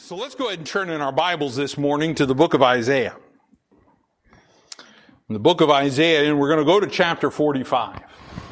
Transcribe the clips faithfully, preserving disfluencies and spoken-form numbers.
So let's go ahead and turn in our Bibles this morning to the book of Isaiah. In the book of Isaiah, and we're going to go to chapter forty-five.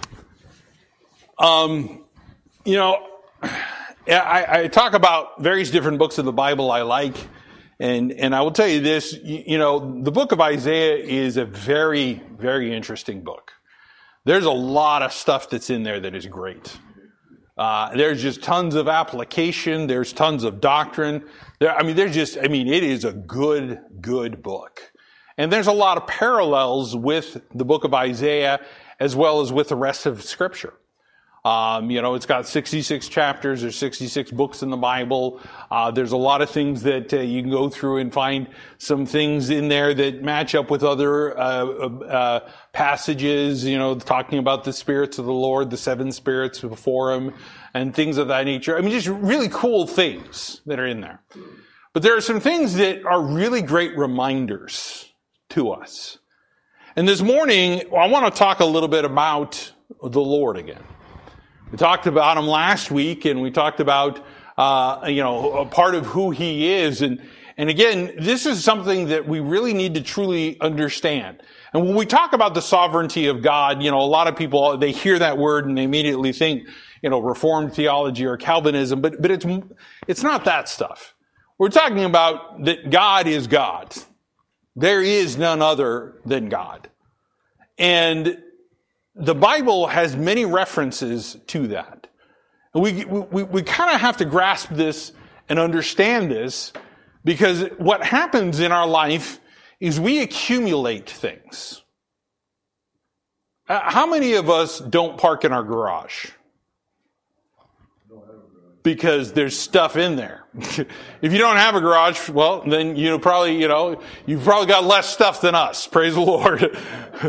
Um, you know, I, I talk about various different books of the Bible I like, and, and I will tell you this, you, you know, the book of Isaiah is a very, very interesting book. There's a lot of stuff that's in there that is great. Uh, there's just tons of application. There's tons of doctrine. There, I mean, there's just, I mean, it is a good, good book. And there's a lot of parallels with the book of Isaiah as well as with the rest of Scripture. Um, you know, it's got sixty-six chapters. There's sixty-six books in the Bible. Uh, there's a lot of things that uh, you can go through and find some things in there that match up with other uh, uh, passages, you know, talking about the spirits of the Lord, the seven spirits before him, and things of that nature. I mean, just really cool things that are in there. But there are some things that are really great reminders to us. And this morning, I want to talk a little bit about the Lord again. We talked about him last week, and we talked about, uh, you know, a part of who he is. And, and again, this is something that we really need to truly understand. And when we talk about the sovereignty of God, you know, a lot of people, they hear that word and they immediately think, you know, Reformed theology or Calvinism, but, but it's, it's not that stuff. We're talking about that God is God. There is none other than God. And the Bible has many references to that. And we, we, we kind of have to grasp this and understand this, because what happens in our life is we accumulate things. Uh, how many of us don't park in our garage? Because there's stuff in there. If you don't have a garage, well, then you probably, you know, you've probably got less stuff than us. Praise the Lord.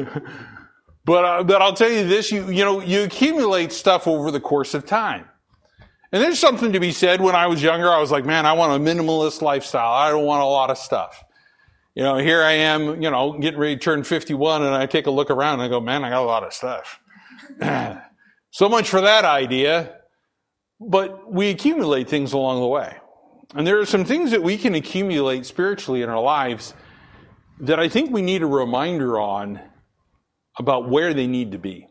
But, uh, but I'll tell you this, you, you know, you accumulate stuff over the course of time. And there's something to be said. When I was younger, I was like, man, I want a minimalist lifestyle. I don't want a lot of stuff. You know, here I am, you know, getting ready to turn fifty-one, and I take a look around and I go, man, I got a lot of stuff. So much for that idea. But we accumulate things along the way. And there are some things that we can accumulate spiritually in our lives that I think we need a reminder on about where they need to be.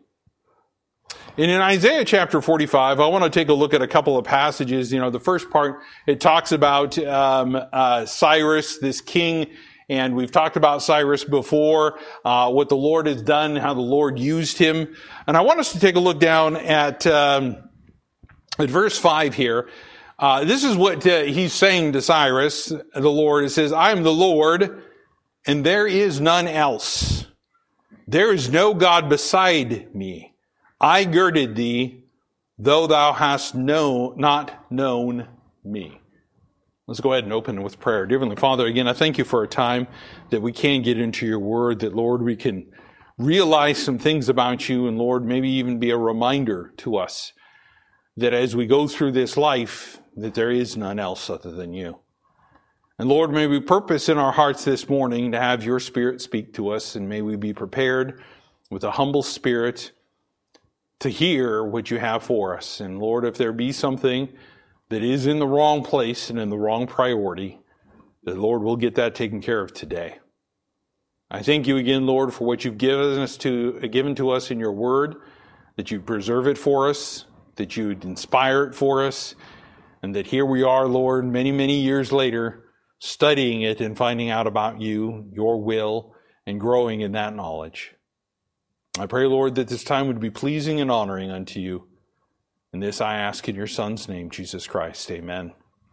And in Isaiah chapter forty-five, I want to take a look at a couple of passages. You know, the first part, it talks about um, uh, Cyrus, this king, and we've talked about Cyrus before, uh, what the Lord has done, how the Lord used him. And I want us to take a look down at um, at verse five here. Uh, this is what uh, he's saying to Cyrus, the Lord. It says, I am the Lord, and there is none else. There is no God beside me. I girded thee, though thou hast know, not known me. Let's go ahead and open with prayer. Dear Heavenly Father, again, I thank you for a time that we can get into your word, that, Lord, we can realize some things about you, and, Lord, maybe even be a reminder to us that as we go through this life, that there is none else other than you. And Lord, may we purpose in our hearts this morning to have your Spirit speak to us, and may we be prepared with a humble spirit to hear what you have for us. And Lord, if there be something that is in the wrong place and in the wrong priority, the Lord will get that taken care of today. I thank you again, Lord, for what you've given us to given to us in your word, that you preserve it for us, that you inspire it for us, and that here we are, Lord, many, many years later, studying it and finding out about you, your will, and growing in that knowledge. I pray, Lord, that this time would be pleasing and honoring unto you. And this I ask in your Son's name, Jesus Christ. Amen.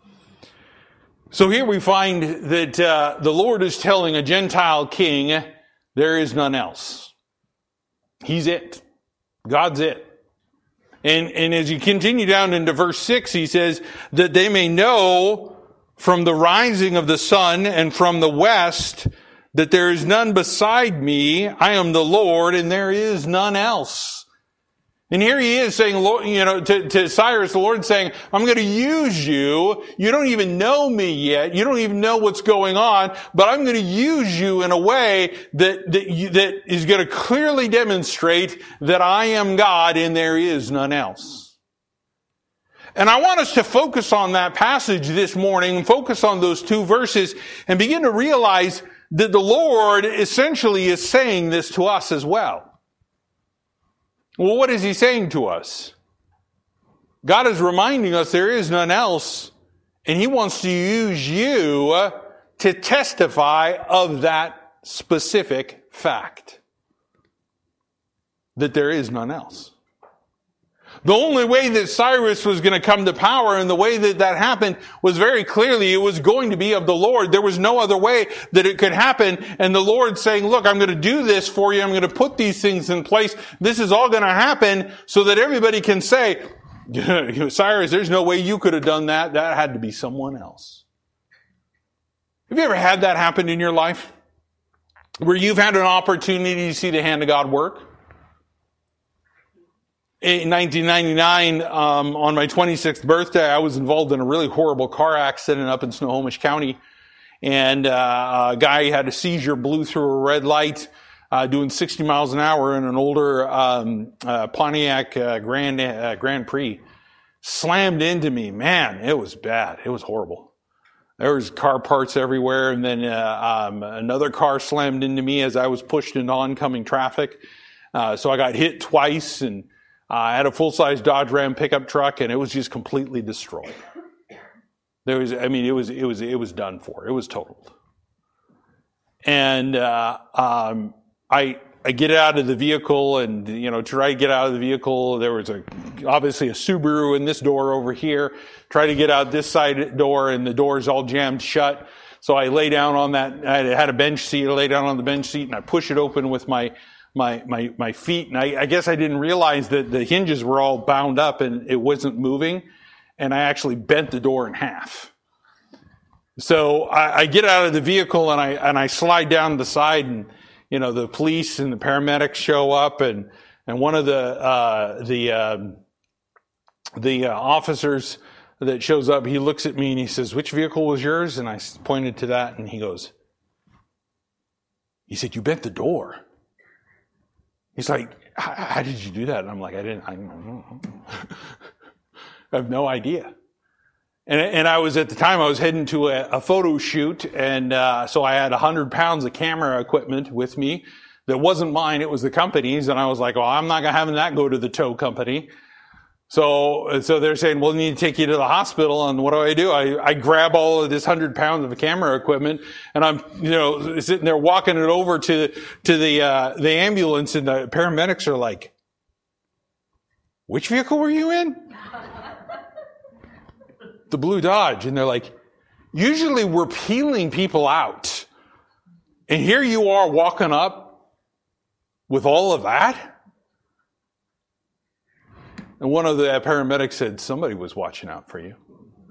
So here we find that uh, the Lord is telling a Gentile king, there is none else. He's it. God's it. And, and as you continue down into verse six, he says that they may know from the rising of the sun and from the west that there is none beside me. I am the Lord, and there is none else. And here he is saying, Lord, you know, to, to Cyrus, the Lord saying, I'm going to use you. You don't even know me yet. You don't even know what's going on, but I'm going to use you in a way that, that, you, that is going to clearly demonstrate that I am God and there is none else. And I want us to focus on that passage this morning, focus on those two verses, and begin to realize that the Lord essentially is saying this to us as well. Well, what is he saying to us? God is reminding us there is none else, and he wants to use you to testify of that specific fact. That there is none else. The only way that Cyrus was going to come to power and the way that that happened was very clearly it was going to be of the Lord. There was no other way that it could happen. And the Lord saying, look, I'm going to do this for you. I'm going to put these things in place. This is all going to happen so that everybody can say, Cyrus, there's no way you could have done that. That had to be someone else. Have you ever had that happen in your life? Where you've had an opportunity to see the hand of God work? In nineteen ninety-nine, um, on my twenty-sixth birthday, I was involved in a really horrible car accident up in Snohomish County. And uh, a guy had a seizure, blew through a red light, uh, doing sixty miles an hour in an older um, uh, Pontiac uh, Grand, uh, Grand Prix. Slammed into me. Man, it was bad. It was horrible. There was car parts everywhere. And then uh, um, another car slammed into me as I was pushed into oncoming traffic. Uh, so I got hit twice, and uh, I had a full-size Dodge Ram pickup truck, and it was just completely destroyed. There was, I mean, it was, it was, it was done for. It was totaled. And uh, um, I, I get out of the vehicle, and you know, try to get out of the vehicle. There was a, obviously a Subaru in this door over here. Try to get out this side door, and the door's all jammed shut. So I lay down on that. I had a bench seat. I lay down on the bench seat, and I push it open with my. My, my, my feet. And I, I guess I didn't realize that the hinges were all bound up and it wasn't moving. And I actually bent the door in half. So I, I get out of the vehicle and I, and I slide down the side, and, you know, the police and the paramedics show up, and, and one of the, uh, the, um, the uh, officers that shows up, he looks at me and he says, "Which vehicle was yours?" And I pointed to that, and he goes, he said, "You bent the door." He's like, "How did you do that?" And I'm like, I didn't, I, I have no idea. And, and I was, at the time, I was heading to a, a photo shoot. And, uh, so I had a hundred pounds of camera equipment with me that wasn't mine. It was the company's. And I was like, well, I'm not having that go to the tow company. So, so they're saying, well, we need to take you to the hospital. And what do I do? I, I grab all of this hundred pounds of camera equipment, and I'm, you know, sitting there walking it over to, to the, uh, the ambulance, and the paramedics are like, "Which vehicle were you in?" "The blue Dodge." And they're like, usually we're peeling people out. And here you are walking up with all of that? And one of the paramedics said, "Somebody was watching out for you.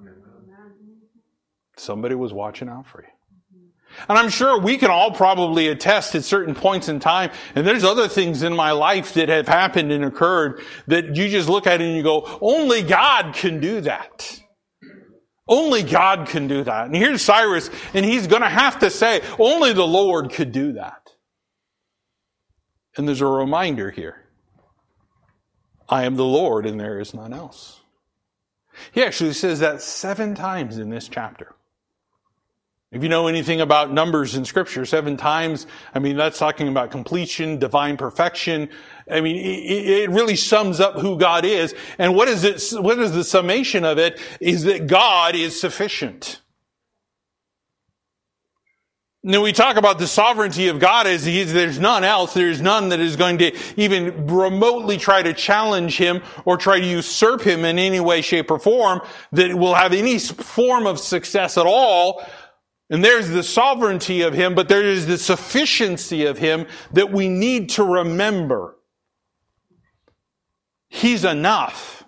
Somebody was watching out for you." And I'm sure we can all probably attest at certain points in time, and there's other things in my life that have happened and occurred that you just look at it and you go, only God can do that. Only God can do that. And here's Cyrus, and he's going to have to say, only the Lord could do that. And there's a reminder here. I am the Lord, and there is none else. He actually says that seven times in this chapter. If you know anything about numbers in Scripture, seven times, I mean, that's talking about completion, divine perfection. I mean, it, it really sums up who God is. And what is it? What is the summation of it? Is that God is sufficient. Now we talk about the sovereignty of God as he is, there's none else. There's none that is going to even remotely try to challenge him or try to usurp him in any way, shape, or form that will have any form of success at all. And there's the sovereignty of him, but there is the sufficiency of him that we need to remember. He's enough.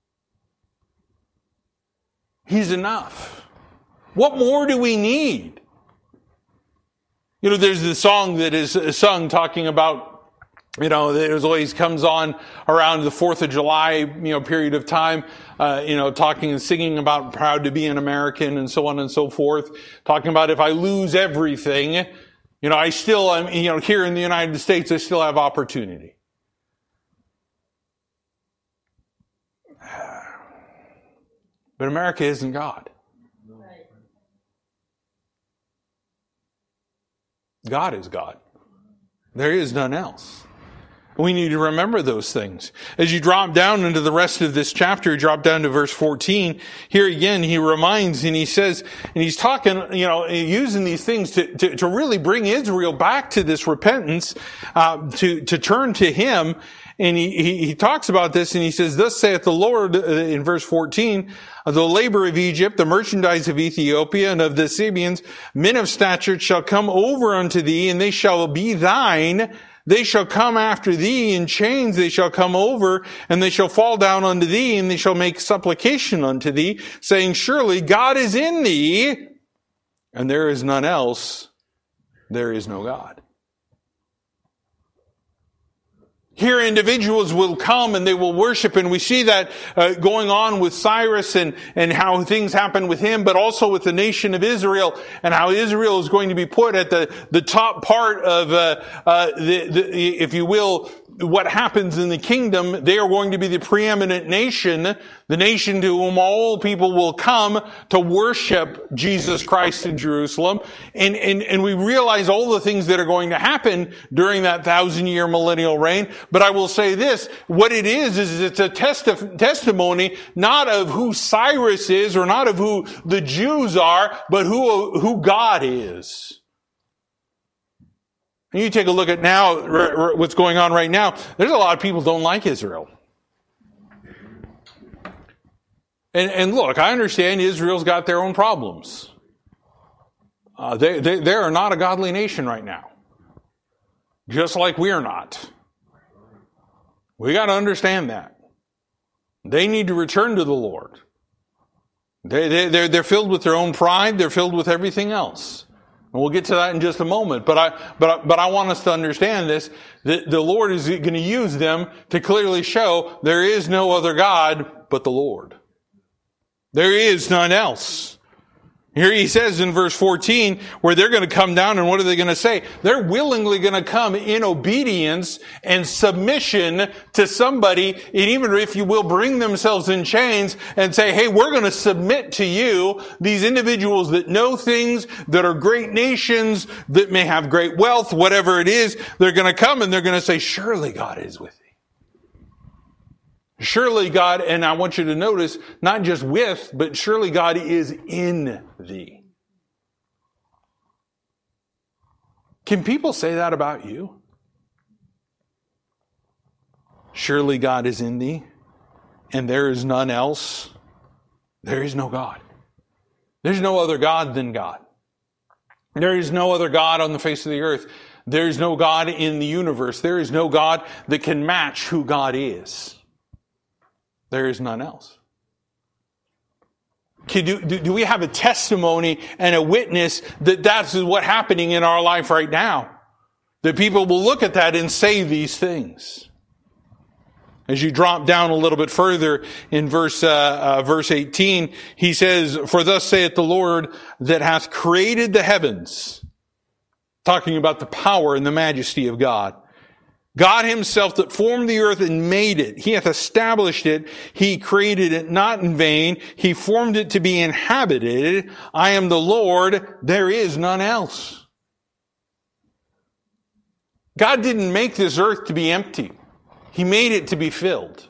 He's enough. What more do we need? You know, there's the song that is sung talking about, you know, that it always comes on around the fourth of July, you know, period of time, uh, you know, talking and singing about proud to be an American and so on and so forth. Talking about if I lose everything, you know, I still, I'm, you know, here in the United States, I still have opportunity. But America isn't God. God is God. There is none else. We need to remember those things. As you drop down into the rest of this chapter, drop down to verse fourteen, here again he reminds and he says, and he's talking, you know, using these things to, to, to really bring Israel back to this repentance, uh, to, to turn to him. And he, he, he talks about this and he says, thus saith the Lord, uh, in verse fourteen, the labor of Egypt, the merchandise of Ethiopia and of the Sabeans, men of stature shall come over unto thee, and they shall be thine. They shall come after thee in chains, they shall come over, and they shall fall down unto thee, and they shall make supplication unto thee, saying, surely God is in thee, and there is none else, there is no God. Here individuals will come and they will worship, and we see that uh, going on with Cyrus and, and how things happen with him, but also with the nation of Israel, and how Israel is going to be put at the, the top part of, uh, uh, the, the, if you will, what happens in the kingdom. They are going to be the preeminent nation, the nation to whom all people will come to worship Jesus Christ in Jerusalem. And, and, and we realize all the things that are going to happen during that thousand year millennial reign. But I will say this, what it is, is it's a testi- testimony not of who Cyrus is or not of who the Jews are, but who, who God is. And you take a look at now, r- r- what's going on right now. There's a lot of people who don't like Israel. And, and look, I understand Israel's got their own problems. Uh, they, they, they are not a godly nation right now. Just like we are not. We got to understand that. They need to return to the Lord. They, they, they're, they're filled with their own pride. They're filled with everything else. And we'll get to that in just a moment. But I, but I, but I want us to understand this, that the Lord is going to use them to clearly show there is no other God but the Lord. There is none else. Here he says in verse fourteen, where they're going to come down, and what are they going to say? They're willingly going to come in obedience and submission to somebody, and even if you will, bring themselves in chains and say, hey, we're going to submit to you. These individuals that know things, that are great nations, that may have great wealth, whatever it is, they're going to come and they're going to say, surely God is with thee. Surely God, and I want you to notice, not just with, but surely God is in thee. Can people say that about you? Surely God is in thee, and there is none else. There is no God. There's no other God than God. There is no other God on the face of the earth. There is no God in the universe. There is no God that can match who God is. There is none else. Do, do, do we have a testimony and a witness that that's what's happening in our life right now? That people will look at that and say these things. As you drop down a little bit further in verse, uh, uh, verse eighteen, he says, for thus saith the Lord that hath created the heavens. Talking about the power and the majesty of God. God himself that formed the earth and made it. He hath established it. He created it not in vain. He formed it to be inhabited. I am the Lord. There is none else. God didn't make this earth to be empty. He made it to be filled.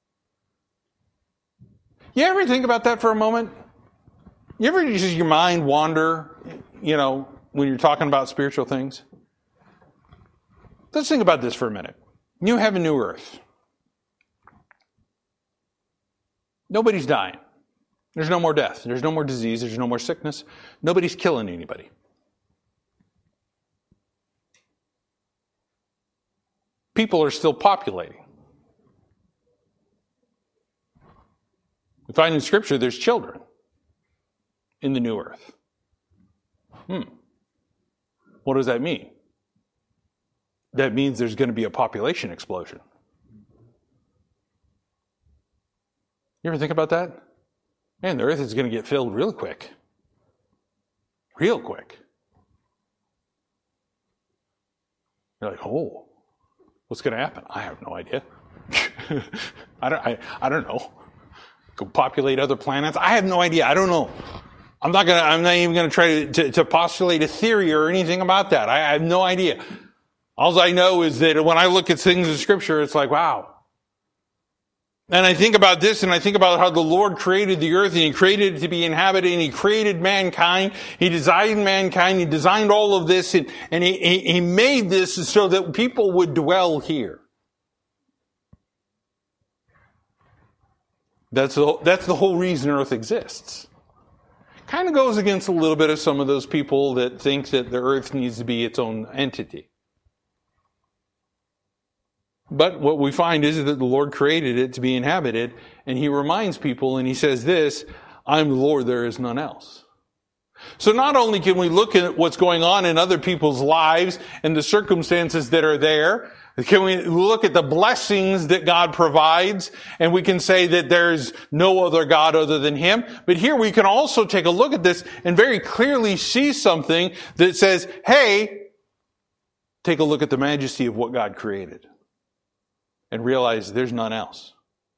You ever think about that for a moment? You ever just your mind wander, you know, when you're talking about spiritual things? Let's think about this for a minute. New heaven, new earth. Nobody's dying. There's no more death. There's no more disease. There's no more sickness. Nobody's killing anybody. People are still populating. We find in Scripture there's children in the new earth. Hmm. What does that mean? That means there's going to be a population explosion. You ever think about that? Man, the earth is going to get filled real quick. Real quick. You're like, oh, what's going to happen? I have no idea. I don't. I, I don't know. go populate other planets? I have no idea. I don't know. I'm not gonna, I'm not even gonna try to, to, to postulate a theory or anything about that. I, I have no idea. All I know is that when I look at things in Scripture, it's like, wow. And I think about this, and I think about how the Lord created the earth, and He created it to be inhabited, and He created mankind. He designed mankind. He designed all of this, and, and he, he, he made this so that people would dwell here. That's the, that's the whole reason earth exists. Kind of goes against a little bit of some of those people that think that the earth needs to be its own entity. But what we find is that the Lord created it to be inhabited, and He reminds people, and He says this, I'm the Lord, there is none else. So not only can we look at what's going on in other people's lives and the circumstances that are there, can we look at the blessings that God provides, and we can say that there's no other God other than Him. But here we can also take a look at this and very clearly see something that says, hey, take a look at the majesty of what God created. And realize there's none else.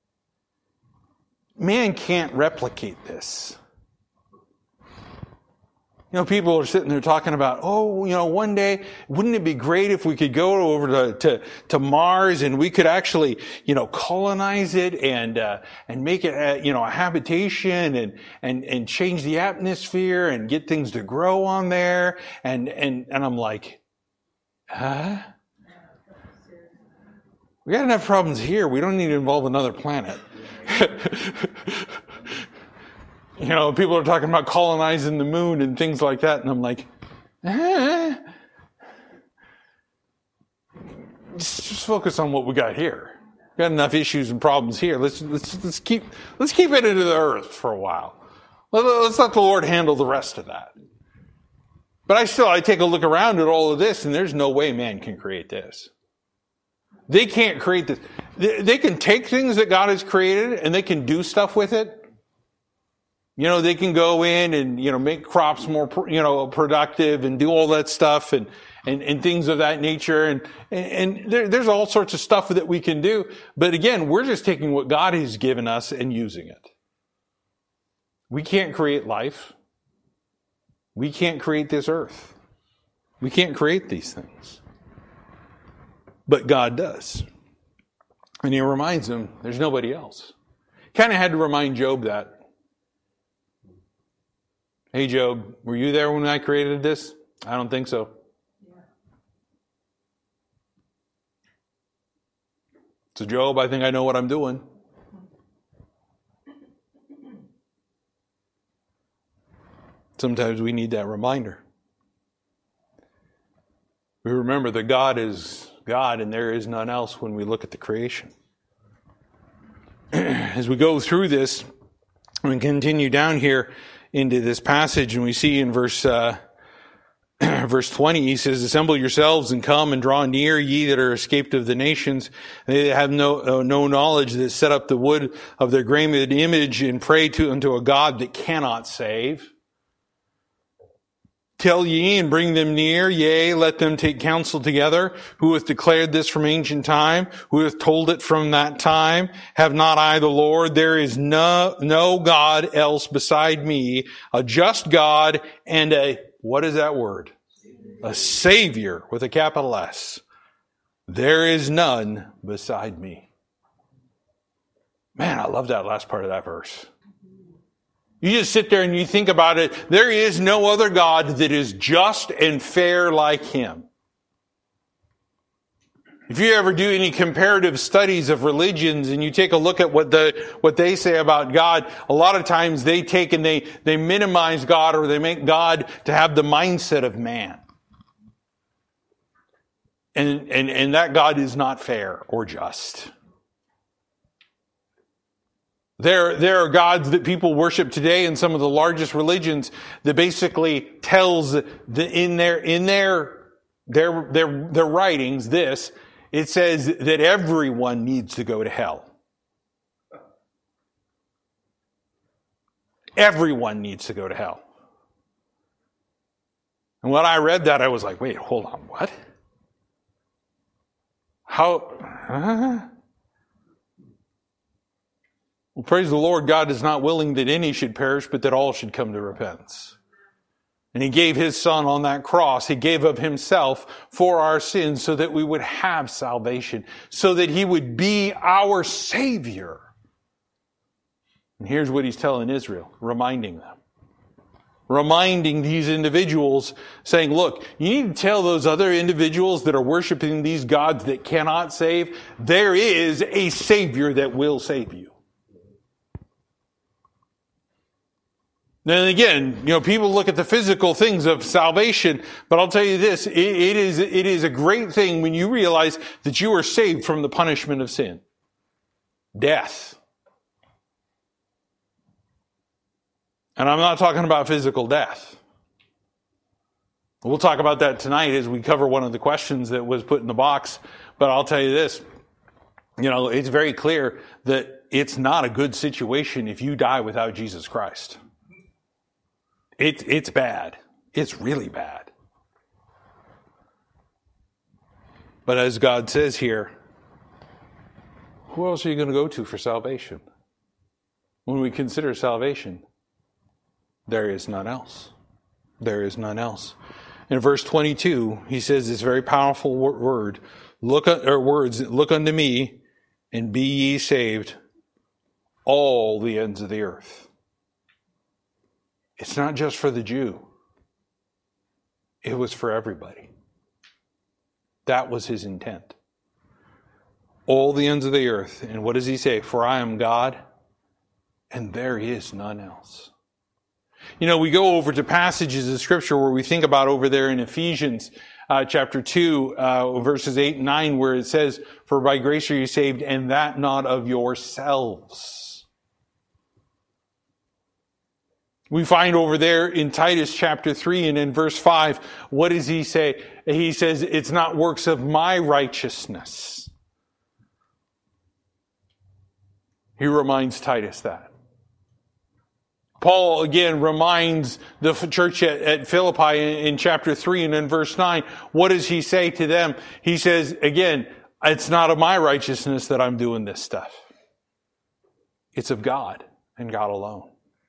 Man can't replicate this. You know, people are sitting there talking about, oh, you know, one day, wouldn't it be great if we could go over to, to, to Mars and we could actually, you know, colonize it and, uh, and make it, a, you know, a habitation and, and, and change the atmosphere and get things to grow on there. And, and, and I'm like, huh? We got enough problems here. We don't need to involve another planet. You know, people are talking about colonizing the moon and things like that, and I'm like, eh. Just, just focus on what we got here. We got enough issues and problems here. Let's let's let's keep let's keep it into the earth for a while. Let, let's let the Lord handle the rest of that. But I still I take a look around at all of this, and there's no way man can create this. They can't create this. They can take things that God has created and they can do stuff with it. You know, they can go in and, you know, make crops more, you know, productive and do all that stuff and, and, and things of that nature. And, and there, there's all sorts of stuff that we can do. But again, we're just taking what God has given us and using it. We can't create life. We can't create this earth. We can't create these things. But God does. And He reminds them there's nobody else. Kind of had to remind Job that. Hey Job, were you there when I created this? I don't think so. Yeah. So Job, I think I know what I'm doing. Sometimes we need that reminder. We remember that God is God and there is none else when we look at the creation. As we go through this, we continue down here into this passage, and we see in verse uh, verse twenty, he says, assemble yourselves and come and draw near, ye that are escaped of the nations. They have no uh, no knowledge that set up the wood of their graven image and pray to unto a God that cannot save. Tell ye and bring them near, yea, let them take counsel together. Who hath declared this from ancient time? Who hath told it from that time? Have not I the Lord? There is no, no God else beside me, a just God and a, what is that word? A Savior with a capital S. There is none beside me. Man, I love that last part of that verse. You just sit there and you think about it. There is no other God that is just and fair like Him. If you ever do any comparative studies of religions and you take a look at what the what they say about God, a lot of times they take and they, they minimize God, or they make God to have the mindset of man. And, and, and that God is not fair or just. There, there are gods that people worship today in some of the largest religions that basically tells the, in their, in their, their, their, their writings this, it says that everyone needs to go to hell. Everyone needs to go to hell. And when I read that, I was like, wait, hold on, what? How, huh? Well, praise the Lord, God is not willing that any should perish, but that all should come to repentance. And He gave His Son on that cross. He gave of Himself for our sins so that we would have salvation, so that He would be our Savior. And here's what He's telling Israel, reminding them. Reminding these individuals, saying, look, you need to tell those other individuals that are worshiping these gods that cannot save, there is a Savior that will save you. Then again, you know, people look at the physical things of salvation, but I'll tell you this, it, it is, it is a great thing when you realize that you are saved from the punishment of sin. Death. And I'm not talking about physical death. We'll talk about that tonight as we cover one of the questions that was put in the box, but I'll tell you this, you know, it's very clear that it's not a good situation if you die without Jesus Christ. It, it's bad. It's really bad. But as God says here, who else are you going to go to for salvation? When we consider salvation, there is none else. There is none else. In verse twenty-two, he says this very powerful word, look at, or words, look unto me and be ye saved, all the ends of the earth. It's not just for the Jew. It was for everybody. That was His intent. All the ends of the earth. And what does He say? For I am God, and there is none else. You know, we go over to passages of Scripture where we think about over there in Ephesians uh, chapter two, uh, verses eight and nine, where it says, for by grace are you saved, and that not of yourselves. We find over there in Titus chapter three and in verse five, what does he say? He says, it's not works of my righteousness. He reminds Titus that. Paul again reminds the church at, at Philippi in, in chapter three and in verse nine, what does he say to them? He says, again, it's not of my righteousness that I'm doing this stuff. It's of God and God alone.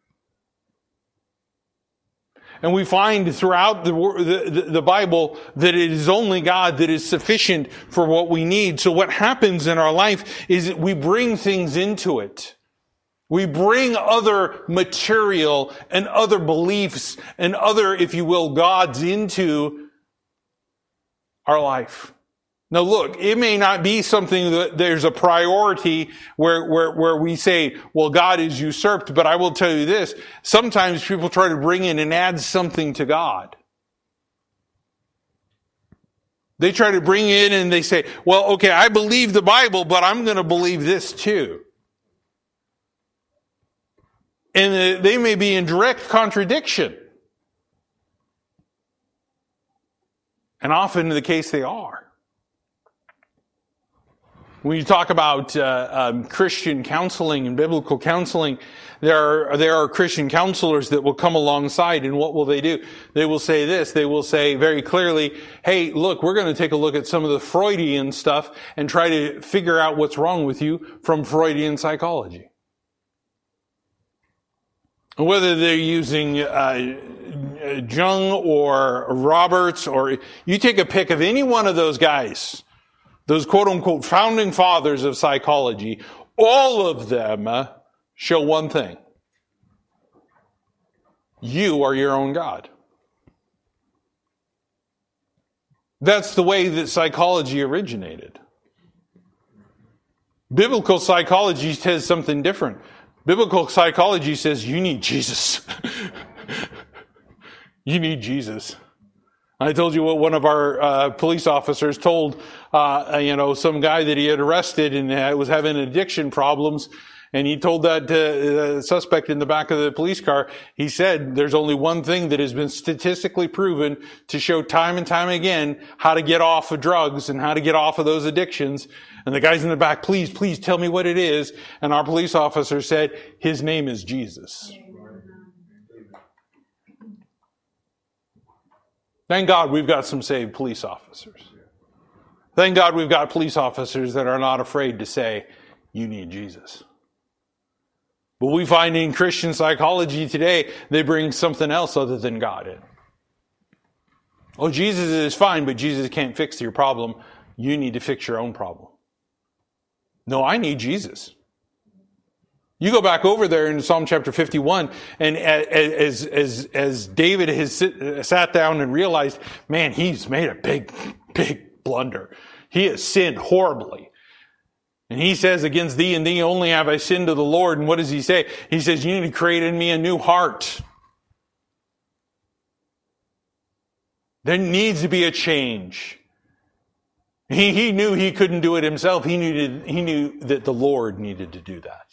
And we find throughout the, the, the Bible that it is only God that is sufficient for what we need. So what happens in our life is that we bring things into it. We bring other material and other beliefs and other, if you will, gods into our life. Now look, it may not be something that there's a priority where, where, where we say, well, God is usurped, but I will tell you this, sometimes people try to bring in and add something to God. They try to bring in and they say, well, okay, I believe the Bible, but I'm going to believe this too. And they may be in direct contradiction. And often in the case they are. When you talk about uh, um, Christian counseling and biblical counseling, there are, there are Christian counselors that will come alongside, and what will they do? They will say this, they will say very clearly, hey, look, we're going to take a look at some of the Freudian stuff and try to figure out what's wrong with you from Freudian psychology. Whether they're using uh, Jung or Roberts, or you take a pick of any one of those guys, those quote-unquote founding fathers of psychology, all of them uh, show one thing. You are your own God. That's the way that psychology originated. Biblical psychology says something different. Biblical psychology says you need Jesus. You need Jesus. I told you what one of our uh, police officers told, uh, you know, some guy that he had arrested and was having addiction problems. And he told that uh, suspect in the back of the police car, he said, there's only one thing that has been statistically proven to show time and time again how to get off of drugs and how to get off of those addictions. And the guy's in the back, please, please tell me what it is. And our police officer said, his name is Jesus. Thank God we've got some saved police officers. Thank God we've got police officers that are not afraid to say, you need Jesus. But we find in Christian psychology today, they bring something else other than God in. Oh, Jesus is fine, but Jesus can't fix your problem. You need to fix your own problem. No, I need Jesus. You go back over there in Psalm chapter fifty-one, and as as as David has sit, sat down and realized, man, he's made a big, big blunder. He has sinned horribly. And he says, against thee and thee only have I sinned to the Lord. And what does he say? He says, you need to create in me a new heart. There needs to be a change. He, he knew he couldn't do it himself. He knew, he knew that the Lord needed to do that.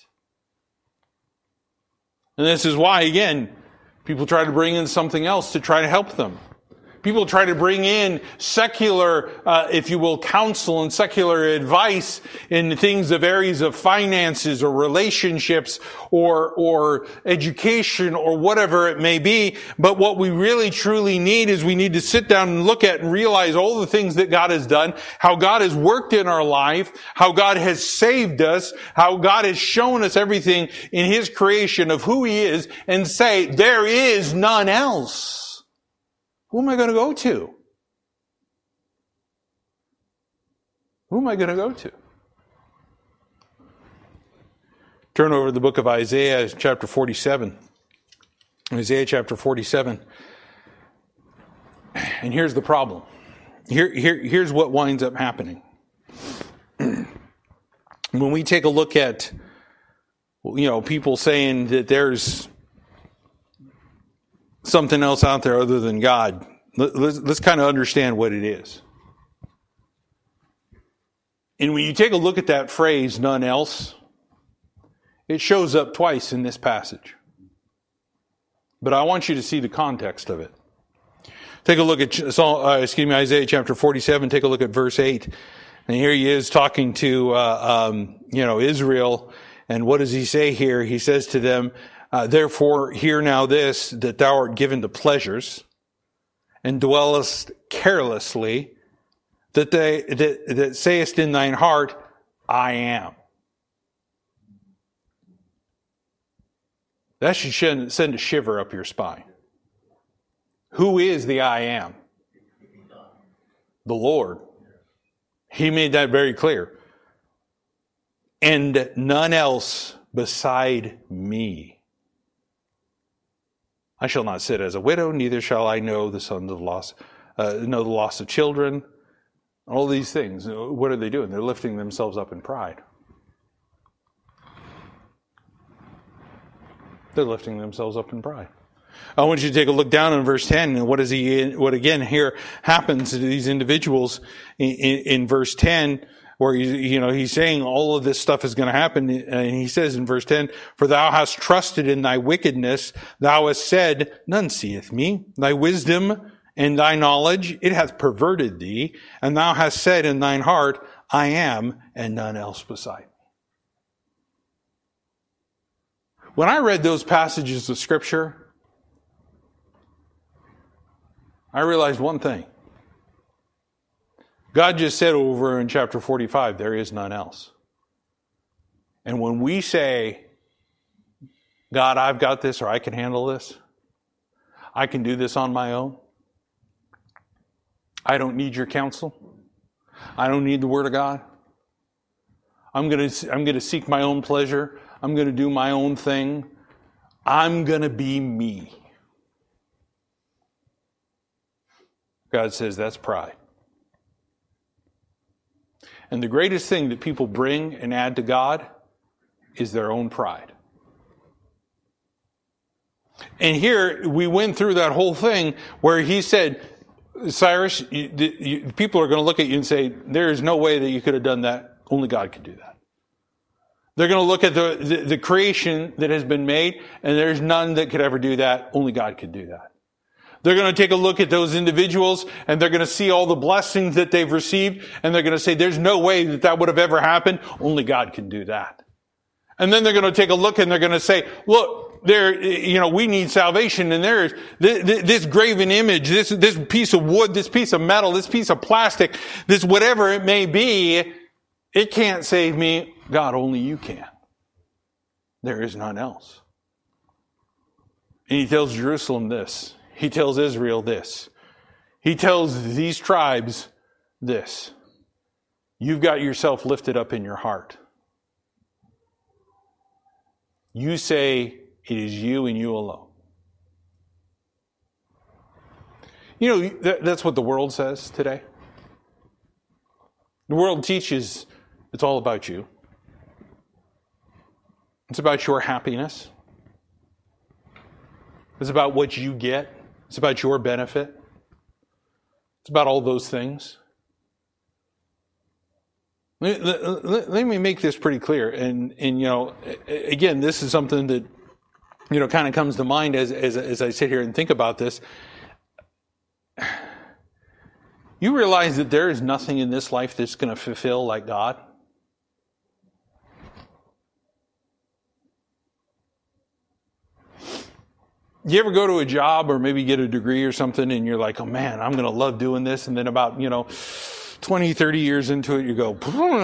And this is why, again, people try to bring in something else to try to help them. People try to bring in secular, uh, if you will, counsel and secular advice in things of areas of finances or relationships or, or education or whatever it may be. But what we really truly need is we need to sit down and look at and realize all the things that God has done, how God has worked in our life, how God has saved us, how God has shown us everything in His creation of who He is, and say, there is none else. Who am I going to go to? Who am I going to go to? Turn over to the book of Isaiah, chapter forty-seven. Isaiah chapter forty-seven. And here's the problem. Here, here, here's what winds up happening. When we take a look at, you know, people saying that there's something else out there other than God, let's, let's kind of understand what it is. And when you take a look at that phrase, none else, it shows up twice in this passage. But I want you to see the context of it. Take a look at, uh, excuse me, Isaiah chapter forty-seven, take a look at verse eight. And here he is talking to, uh, um, you know, Israel. And what does he say here? He says to them, Uh, therefore, hear now this, that thou art given to pleasures, and dwellest carelessly, that they that, that sayest in thine heart, I am. That should send a shiver up your spine. Who is the I am? The Lord. He made that very clear. And none else beside me. I shall not sit as a widow, neither shall I know the sons of loss, uh, know the loss of children. All these things. What are they doing? They're lifting themselves up in pride. They're lifting themselves up in pride. I want you to take a look down in verse ten, and what is he? What again here happens to these individuals in, in, in verse ten? Where he, you know, he's saying all of this stuff is going to happen. And he says in verse ten, for thou hast trusted in thy wickedness. Thou hast said, none seeth me. Thy wisdom and thy knowledge, it hath perverted thee. And thou hast said in thine heart, I am, and none else beside me. When I read those passages of Scripture, I realized one thing. God just said over in chapter forty-five, there is none else. And when we say, God, I've got this, or I can handle this, I can do this on my own, I don't need your counsel, I don't need the Word of God, I'm going to, I'm going to seek my own pleasure, I'm going to do my own thing, I'm going to be me. God says that's pride. And the greatest thing that people bring and add to God is their own pride. And here we went through that whole thing where he said, Cyrus, you, you, people are going to look at you and say, there is no way that you could have done that. Only God could do that. They're going to look at the, the, the creation that has been made, and there's none that could ever do that. Only God could do that. They're going to take a look at those individuals, and they're going to see all the blessings that they've received, and they're going to say, there's no way that that would have ever happened. Only God can do that. And then they're going to take a look, and they're going to say, look, there, you know, we need salvation, and there's this, this graven image, this, this piece of wood, this piece of metal, this piece of plastic, this whatever it may be, it can't save me. God, only you can. There is none else. And he tells Jerusalem this. He tells Israel this. He tells these tribes this. You've got yourself lifted up in your heart. You say it is you and you alone. You know, that, that's what the world says today. The world teaches it's all about you. It's about your happiness. It's about what you get. It's about your benefit. It's about all those things. Let, let, let me make this pretty clear. And, and, you know, again, this is something that, you know, kind of comes to mind as, as, as I sit here and think about this. You realize that there is nothing in this life that's going to fulfill like God? You ever go to a job or maybe get a degree or something and you're like, oh man, I'm going to love doing this. And then about, you know, twenty, thirty years into it, you go,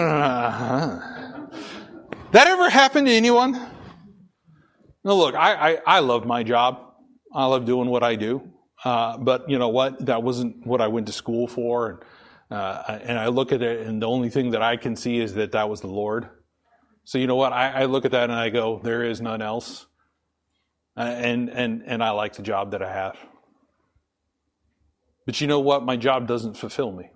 that ever happened to anyone? No, look, I, I, I love my job. I love doing what I do. Uh, but you know what? That wasn't what I went to school for. And, uh, and I look at it and the only thing that I can see is that that was the Lord. So you know what? I, I look at that and I go, there is none else. Uh, and, and, and I like the job that I have. But you know what? My job doesn't fulfill me.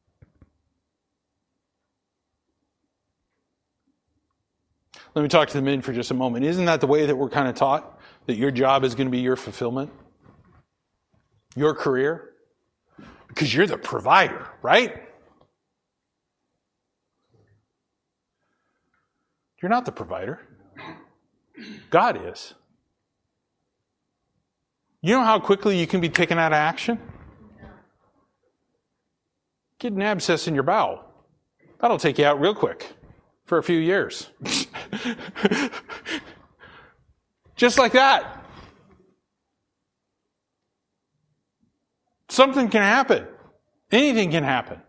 Let me talk to the men for just a moment. Isn't that the way that we're kind of taught? That your job is going to be your fulfillment? Your career? Because you're the provider, right? You're not the provider. God is. You know how quickly you can be taken out of action? Get an abscess in your bowel. That'll take you out real quick for a few years. Just like that. Something can happen. Anything can happen.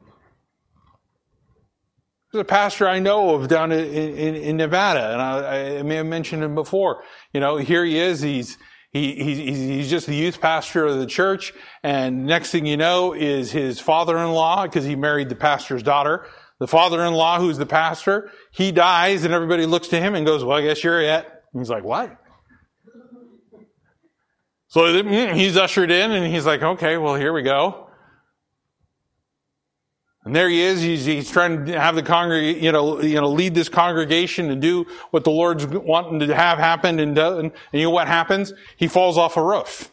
There's a pastor I know of down in, in, in Nevada, and I, I may have mentioned him before. You know, here he is. He's he, he's he's just the youth pastor of the church, and next thing you know is his father-in-law, because he married the pastor's daughter. The father-in-law, who's the pastor, he dies, and everybody looks to him and goes, "Well, I guess you're it." And he's like, "What?" So he's ushered in, and he's like, "Okay, well, here we go." And there he is. He's, he's trying to have the congreg, you know, you know, lead this congregation and do what the Lord's wanting to have happen. And, uh, and you know what happens? He falls off a roof,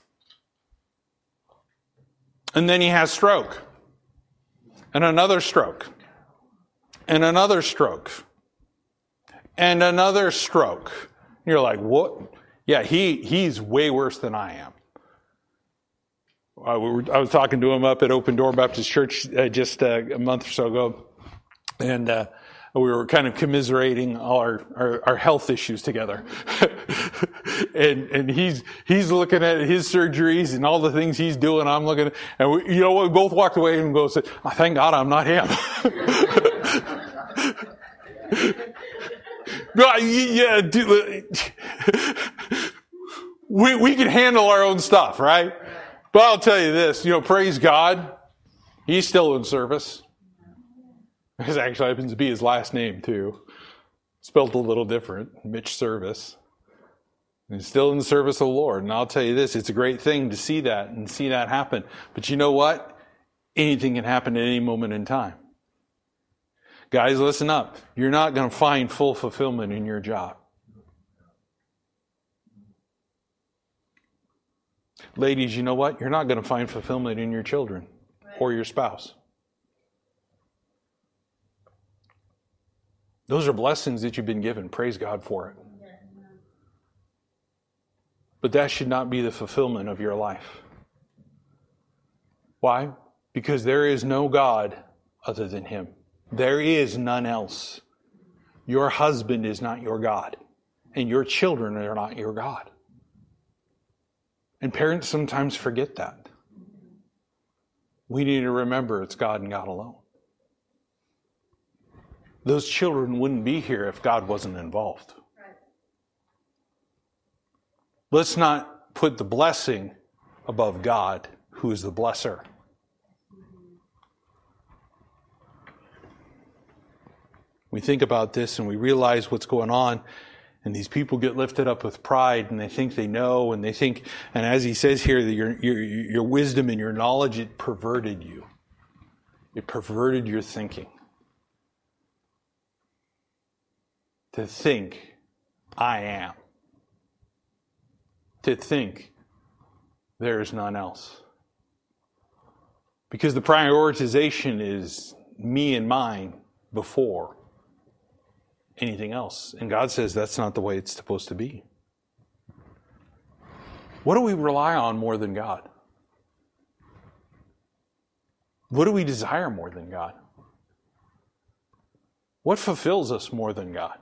and then he has stroke, and another stroke, and another stroke, and another stroke. And you're like, what? Yeah, he he's way worse than I am. I was talking to him up at Open Door Baptist Church uh, just uh, a month or so ago, and uh, we were kind of commiserating all our, our, our health issues together. and and he's he's looking at his surgeries and all the things he's doing. I'm looking, at, and we, you know what? We both walked away and go, oh, "Thank God I'm not him." But, yeah, dude, we we can handle our own stuff, right? But I'll tell you this, you know, praise God, he's still in service. This actually happens to be his last name, too. Spelled a little different, Mitch Service. He's still in the service of the Lord. And I'll tell you this, it's a great thing to see that and see that happen. But you know what? Anything can happen at any moment in time. Guys, listen up. You're not going to find full fulfillment in your job. Ladies, you know what? You're not going to find fulfillment in your children or your spouse. Those are blessings that you've been given. Praise God for it. But that should not be the fulfillment of your life. Why? Because there is no God other than Him. There is none else. Your husband is not your God, and your children are not your God. And parents sometimes forget that. We need to remember it's God and God alone. Those children wouldn't be here if God wasn't involved. let's not put the blessing above God, who is the blesser. We think about this and we realize what's going on, and these people get lifted up with pride, and they think they know, and they think, and as he says here, that your, your, your wisdom and your knowledge, it perverted you. It perverted your thinking. To think, I am. To think, there is none else. Because the prioritization is me and mine before anything else. And God says that's not the way it's supposed to be. What do we rely on more than God? What do we desire more than God? What fulfills us more than God?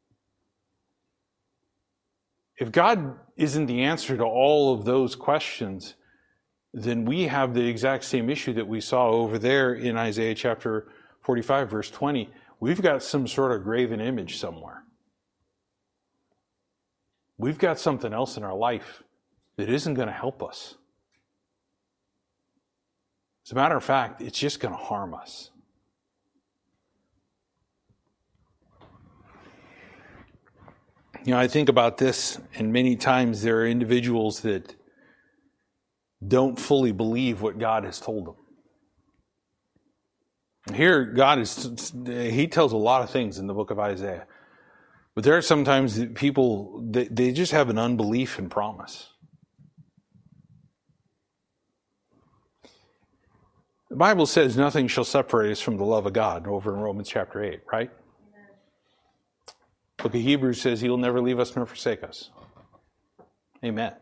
If God isn't the answer to all of those questions, then we have the exact same issue that we saw over there in Isaiah chapter forty-five, verse twenty. We've got some sort of graven image somewhere. We've got something else in our life that isn't going to help us. As a matter of fact, it's just going to harm us. You know, I think about this, and many times there are individuals that don't fully believe what God has told them. Here, God is, He tells a lot of things in the book of Isaiah. But there are sometimes that people, they, they just have an unbelief in promise. The Bible says nothing shall separate us from the love of God over in Romans chapter eight, right? The book of Hebrews says He will never leave us nor forsake us. Amen.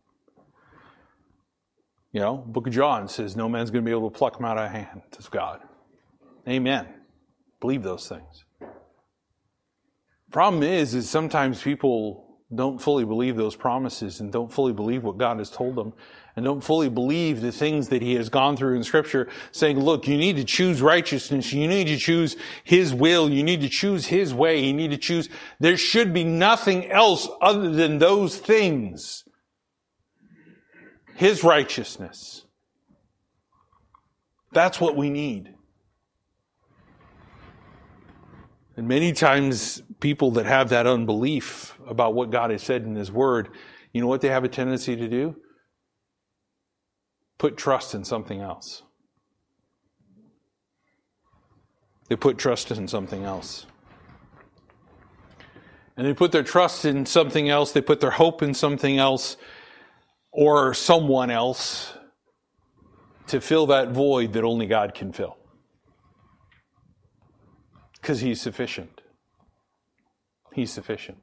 You know, the book of John says no man's going to be able to pluck them out of the hand of God. Amen. Believe those things. Problem is, is sometimes people don't fully believe those promises and don't fully believe what God has told them and don't fully believe the things that He has gone through in Scripture, saying, look, you need to choose righteousness. You need to choose His will. You need to choose His way. You need to choose. There should be nothing else other than those things. His righteousness. That's what we need. And many times people that have that unbelief about what God has said in His Word, you know what they have a tendency to do? Put trust in something else. They put trust in something else. And they put their trust in something else. They put their hope in something else or someone else to fill that void that only God can fill. Because He's sufficient. He's sufficient.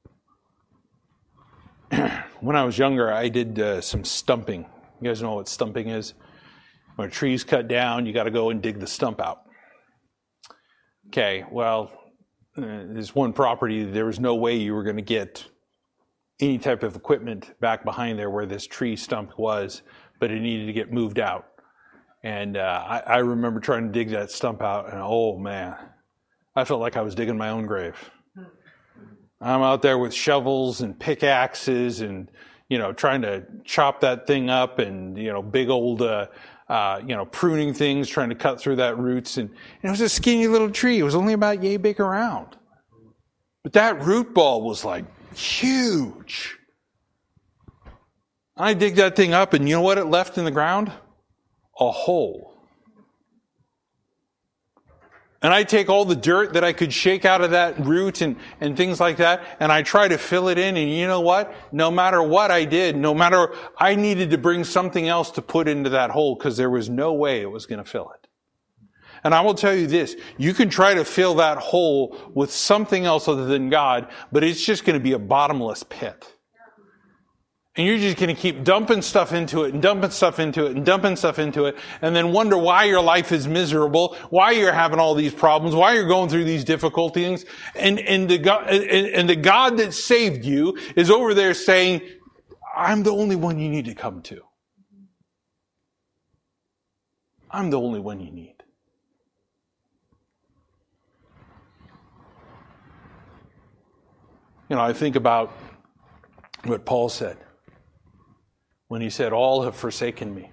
When I was younger, I did uh, some stumping. You guys know what stumping is? When a tree's cut down, you got to go and dig the stump out. Okay, well, uh, there's one property, there was no way you were going to get any type of equipment back behind there where this tree stump was, but it needed to get moved out. And uh, I, I remember trying to dig that stump out, and oh man, I felt like I was digging my own grave. I'm out there with shovels and pickaxes and, you know, trying to chop that thing up and, you know, big old, uh, uh, you know, pruning things, trying to cut through that roots. And, and it was a skinny little tree. It was only about yay big around. But that root ball was like huge. I dig that thing up, and you know what it left in the ground? A hole. And I take all the dirt that I could shake out of that root and, and things like that, and I try to fill it in, and you know what? No matter what I did, no matter, I needed to bring something else to put into that hole because there was no way it was going to fill it. And I will tell you this, you can try to fill that hole with something else other than God, but it's just going to be a bottomless pit. And you're just going to keep dumping stuff into it and dumping stuff into it and dumping stuff into it and then wonder why your life is miserable, why you're having all these problems, why you're going through these difficulties. And, and, the, God, and, and the God that saved you is over there saying, I'm the only one you need to come to. I'm the only one you need. You know, I think about what Paul said. when he said, all have forsaken me,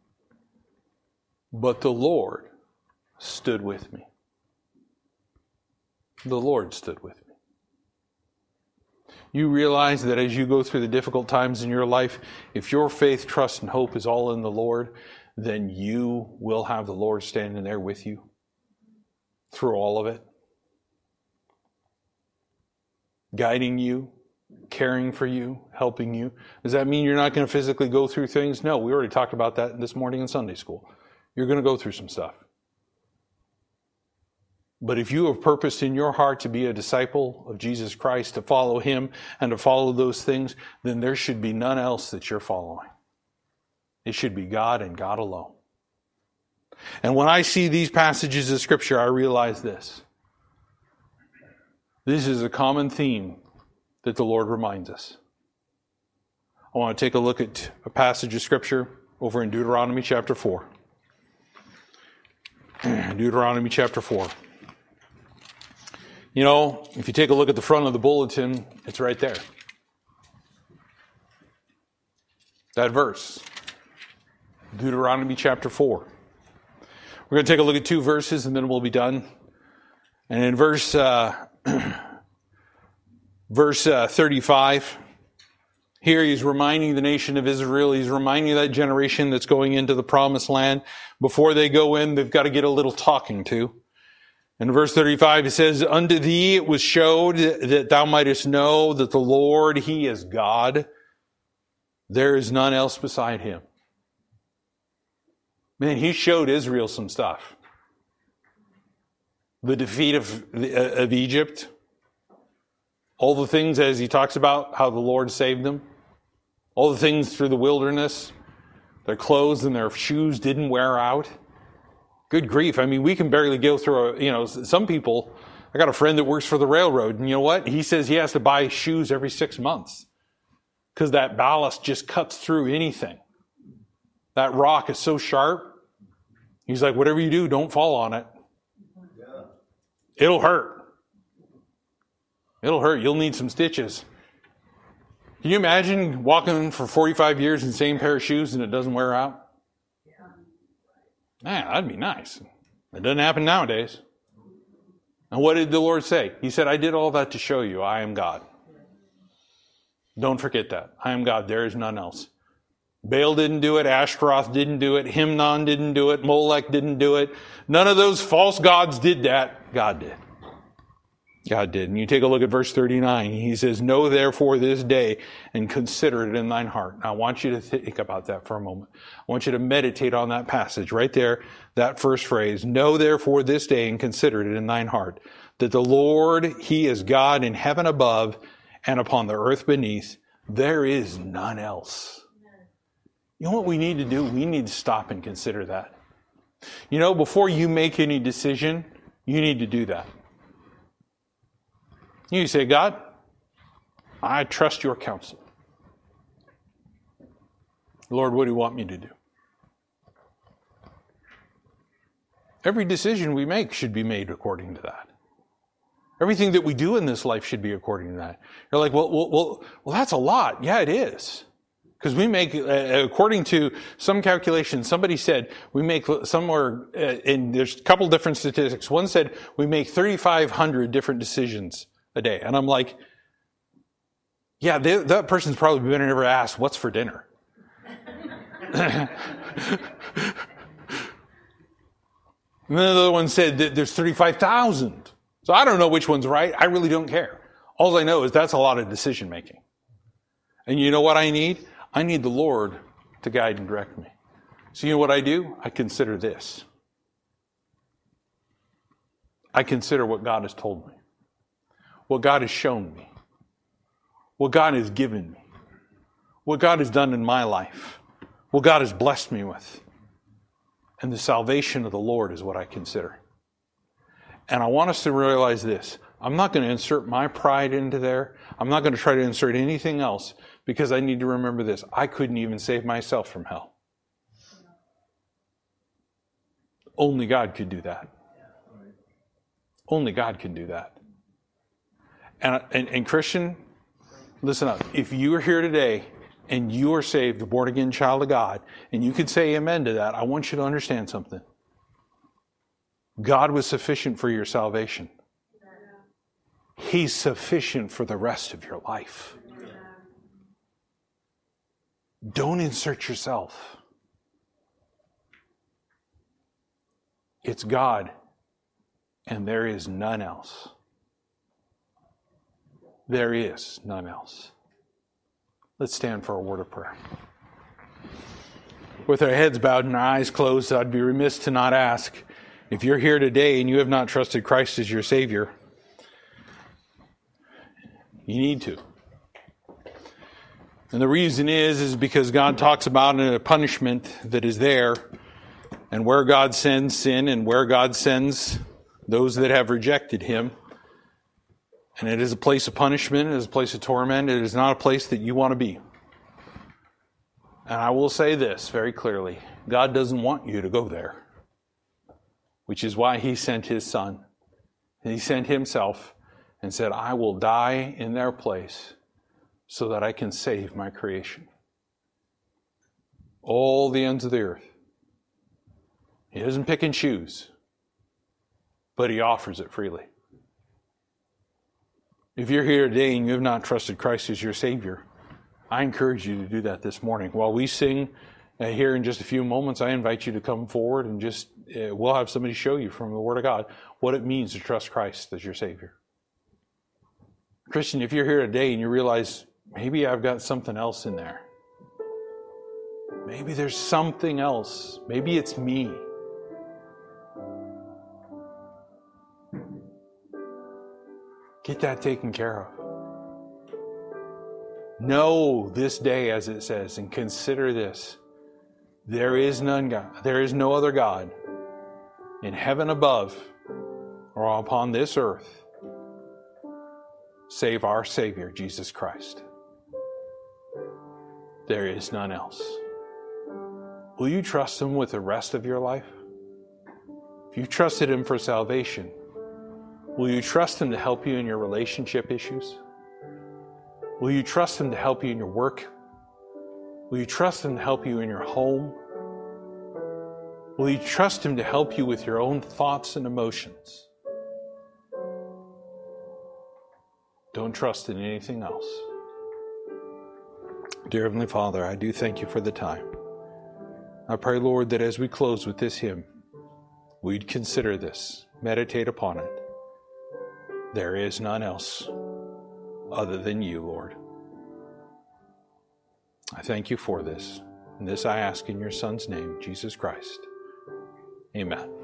but the Lord stood with me. The Lord stood with me. You realize that as you go through the difficult times in your life, if your faith, trust, and hope is all in the Lord, then you will have the Lord standing there with you through all of it, guiding you, caring for you, helping you. Does that mean you're not going to physically go through things? No, we already talked about that this morning in Sunday school. You're going to go through some stuff. But if you have purposed in your heart to be a disciple of Jesus Christ, to follow Him and to follow those things, then there should be none else that you're following. It should be God and God alone. And when I see these passages of Scripture, I realize this. This is a common theme that the Lord reminds us. I want to take a look at a passage of Scripture over in Deuteronomy chapter four. Deuteronomy chapter four. You know, if you take a look at the front of the bulletin, it's right there. That verse. Deuteronomy chapter four. We're going to take a look at two verses and then we'll be done. And in verse uh, verse uh, thirty-five, here he's reminding the nation of Israel, he's reminding that generation that's going into the promised land. Before they go in, they've got to get a little talking to. In verse thirty-five, it says, unto thee it was showed that thou mightest know that the Lord, He is God. There is none else beside Him. Man, He showed Israel some stuff. The defeat of, of Egypt. All the things as He talks about how the Lord saved them. All the things through the wilderness. Their clothes and their shoes didn't wear out. Good grief. I mean, we can barely go through, a, you know, some people, I got a friend that works for the railroad, and you know what? He says he has to buy shoes every six months because that ballast just cuts through anything. That rock is so sharp. He's like, whatever you do, don't fall on it. It'll hurt. It'll hurt. You'll need some stitches. Can you imagine walking for forty-five years in the same pair of shoes and it doesn't wear out? Man, that'd be nice. It doesn't happen nowadays. And what did the Lord say? He said, I did all that to show you I am God. Don't forget that. I am God. There is none else. Baal didn't do it. Ashtaroth didn't do it. Himnon didn't do it. Molech didn't do it. None of those false gods did that. God did. God did. And you take a look at verse thirty-nine. He says, know therefore this day and consider it in thine heart. Now I want you to think about that for a moment. I want you to meditate on that passage right there, that first phrase. Know therefore this day and consider it in thine heart, that the Lord, He is God in heaven above and upon the earth beneath. There is none else. You know what we need to do? We need to stop and consider that. You know, before you make any decision, you need to do that. You say, God, I trust your counsel. Lord, what do you want me to do? Every decision we make should be made according to that. Everything that we do in this life should be according to that. You're like, well, well, well, well that's a lot. Yeah, it is. Because we make, uh, according to some calculations, somebody said we make somewhere, uh, and there's a couple different statistics. One said we make thirty-five hundred different decisions a day. And I'm like, yeah, they, that person's probably been never asked, what's for dinner? And then the other one said that there's thirty-five thousand. So I don't know which one's right. I really don't care. All I know is that's a lot of decision making. And you know what I need? I need the Lord to guide and direct me. So you know what I do? I consider this. I consider what God has told me. What God has shown me. What God has given me. What God has done in my life. What God has blessed me with. And the salvation of the Lord is what I consider. And I want us to realize this. I'm not going to insert my pride into there. I'm not going to try to insert anything else because I need to remember this. I couldn't even save myself from hell. Only God could do that. Only God can do that. And, and, and Christian, listen up. If you are here today and you are saved, a born-again child of God, and you could say amen to that, I want you to understand something. God was sufficient for your salvation. He's sufficient for the rest of your life. Don't insert yourself. It's God, and there is none else. There is none else. Let's stand for a word of prayer. With our heads bowed and our eyes closed, I'd be remiss to not ask, if you're here today and you have not trusted Christ as your Savior, you need to. And the reason is, is because God talks about a punishment that is there, and where God sends sin and where God sends those that have rejected Him. And it is a place of punishment, it is a place of torment, it is not a place that you want to be. And I will say this very clearly, God doesn't want you to go there. Which is why He sent His Son. He sent Himself and said, I will die in their place so that I can save my creation. All the ends of the earth. He doesn't pick and choose, but He offers it freely. If you're here today and you have not trusted Christ as your Savior, I encourage you to do that this morning. While we sing uh, here in just a few moments, I invite you to come forward and just, uh, we'll have somebody show you from the Word of God what it means to trust Christ as your Savior. Christian, if you're here today and you realize, maybe I've got something else in there. Maybe there's something else. Maybe it's me. Get that taken care of. Know this day, as it says, and consider this. There is none God. There is no other God in heaven above or upon this earth save our Savior, Jesus Christ. There is none else. Will you trust Him with the rest of your life? If you trusted Him for salvation, will you trust Him to help you in your relationship issues? Will you trust Him to help you in your work? Will you trust Him to help you in your home? Will you trust Him to help you with your own thoughts and emotions? Don't trust in anything else. Dear Heavenly Father, I do thank You for the time. I pray, Lord, that as we close with this hymn, we'd consider this, meditate upon it. There is none else other than You, Lord. I thank You for this. And this I ask in Your Son's name, Jesus Christ. Amen.